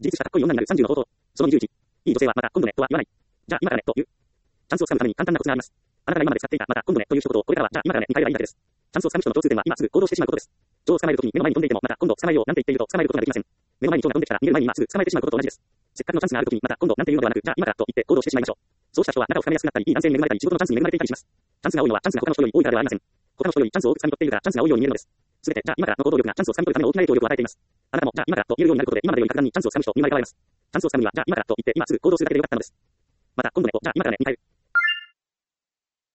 自立したかっこいい女になる30の方法。その21。いい女性はまた今度ねとは言わない。じゃあ今からねと言う。チャンスをつかむために簡単なコツがあります。あなたが今まで使っていたまた今度ねという一言をこれからはじゃあ今からねに変えればいいだけです。チャンスをつかむ人の共通点は今すぐ行動してしまうことです。蝶を捕まえるときに目の前に飛んでいてもまた今度捕まえようなんて言っていると捕まえることができません。目の前に蝶が飛んできたら逃げる前に今すぐ捕まえてしまうことと同じです。せっかくのチャンスがあるときにまた今度なんて言うのではなくじゃあ今からと言って行動してしまいましょう。そうした人は仲を深めやすくなったりいい男性に恵まれたり仕事のチャンスに恵まれていたりします。チャンスが多いのはチャンスが他の人より多いからではありません。他の人よりチャンスを多く掴み取っているからチャンスが多いように見えるのです。すべてじゃあ今からの行動力がチャンスを掴み取るための大きな影響力を与えています。あなたもじゃあ今からと言えるようになることで今までより格段にチャンスを掴む人に生まれ変わります。チャンスを掴むにはじゃあ今からと言って今すぐ行動するだけでよかったのです。また今度ねとじゃあ今からねに変える。